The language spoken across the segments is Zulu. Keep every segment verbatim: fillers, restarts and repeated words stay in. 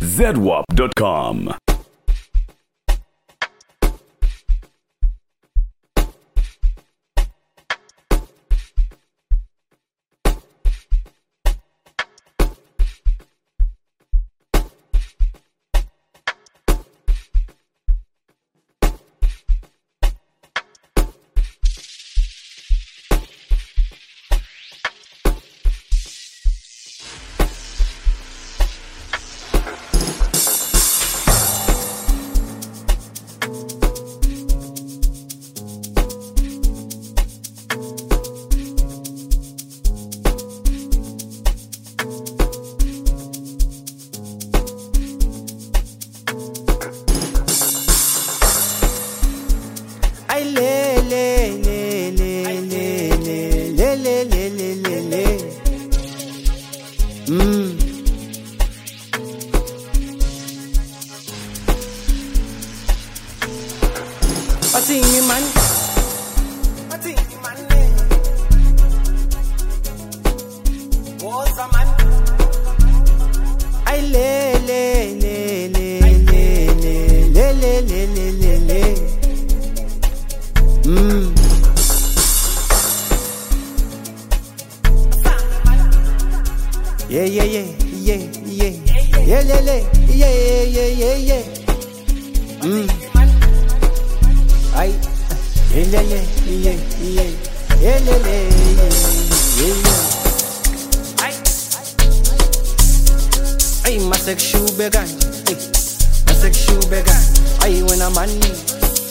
Z W A P dot com. Yeah, yeah, yeah, yeah, yeah, yeah, yeah, yeah, yeah, yeah, yeah. Mm. Ay, yeah, yeah, yeah, yeah, yeah, yeah, yeah, yeah, yeah. Ay, ay, my sexual began, ay, my sexual began. Ay, when I'm on me.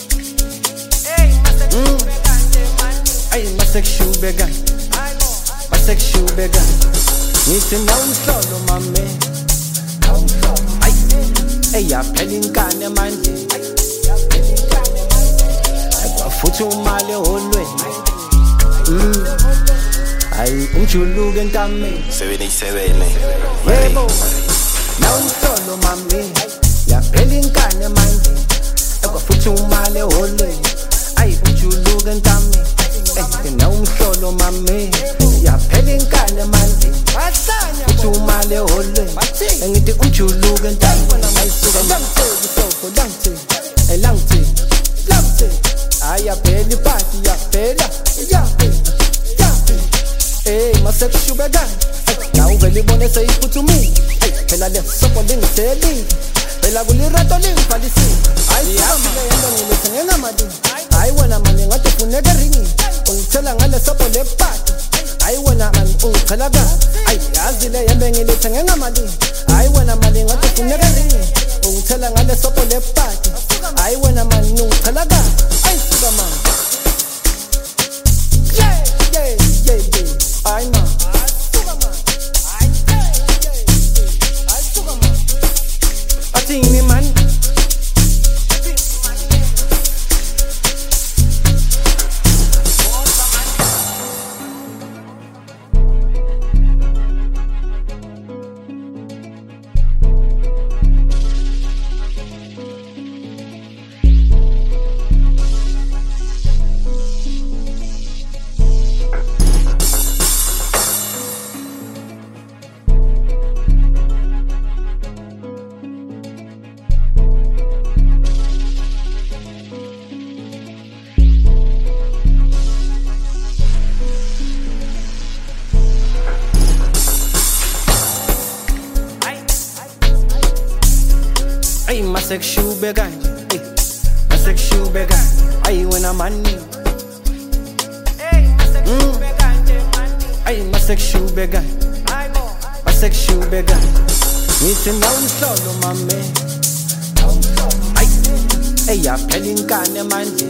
Mm. Ay, my sexual began, my sexual began. Ngithi nawumhlolo mame ay eyaphela inkane manje akwafuthi umali eholweni mm ay umjuluke entameni seventy-seven yebo nawumhlolo mame yaphela inkane manje akwafuthi umali eholweni ay umjuluke entameni eh nawumhlolo mame yaphela inkane manje uthi umali eholweni engithi umjuluke entameni ayisuka langitheki sofo langitheki elangitheki langitheki ayaphela iphathi yaphela yaphela yaphela eh masekushubekani nawu vele ibone seyiphuthumile phela le sofo lingithelile phela kulirato lingibhalisile ayisuka yena ngilethe ngengamali hayi wena manje ngathi ufuneka ringi ungithela ngale sofo lephathi hayi wena manje ungichela ka ay yazi le yembe ngilethe ngengamali hayi wena mali ngathi ufuneka ringi ungithela ngale sofo lephathi hayi wena manje ungichela ka ay suka manje yeah yeah yeah yeah ay ma suka manje ay yeah yeah yeah ay suka manje athini man ay masexual began ay masexual began ay when I'm on me ay masexual began ay masexual began masexual began ngithi nawumhlolo mame ay ay yaphela inkane manje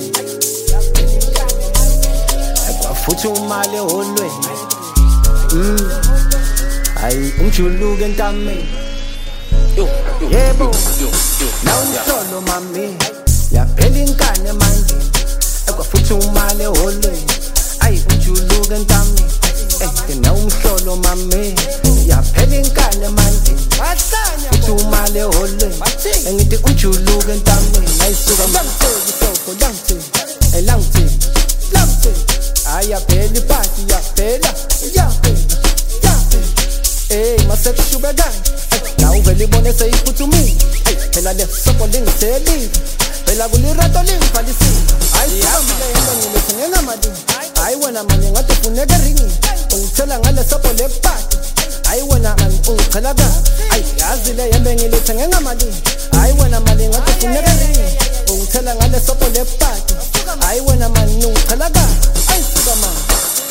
akwafuthi umali eholweni mm ay umjuluke entameni yebo nawumhlolo mame yaphela inkane manje akwafuthi umali eholweni ay umjuluke entameni eh nawumhlolo mame yaphela inkane manje uthi umali eholweni engithi umjuluke entameni ayisuka langitheki sofo langitheki elangitheki langitheki ayaphela iphathi yaphela yaphela yaphela eh hey masekushube gang la uvele ibone seyiphuthume hey phela le sopo lingitheli phela kulirato lingifalisile hayi yami le ngile ngengamali hayi wena manje ngathi ufuneka ringi ungithela ngale sopo lepati hayi wena manje ungichela ka hayi yazi le yembe ngilethe ngengamali hayi wena manje ngathi ufuneka ringi ungithela ngale sopo lepati hayi wena manje ungichela ka hayi suka manje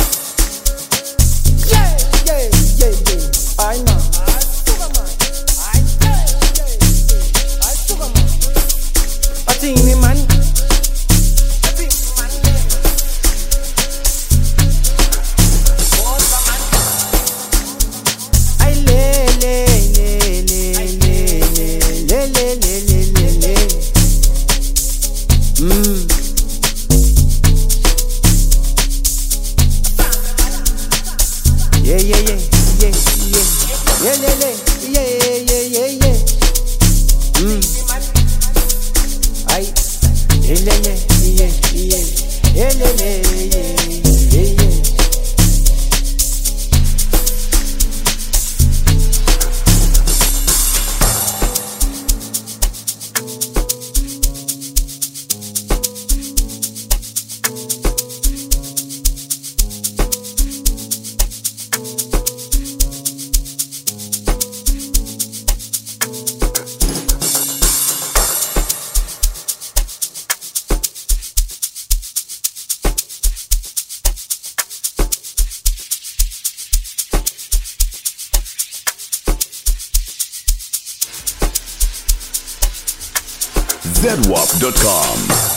yeah yeah yeah yeah I know Atini man Ay le le le le le le le le le le Mm Yeah yeah yeah yeah yeah yeah yeah yeah yeah yeah yeah Mm Ay, elele, yeah, yeah, elele, yeah, yeah, yeah. Z W A P dot com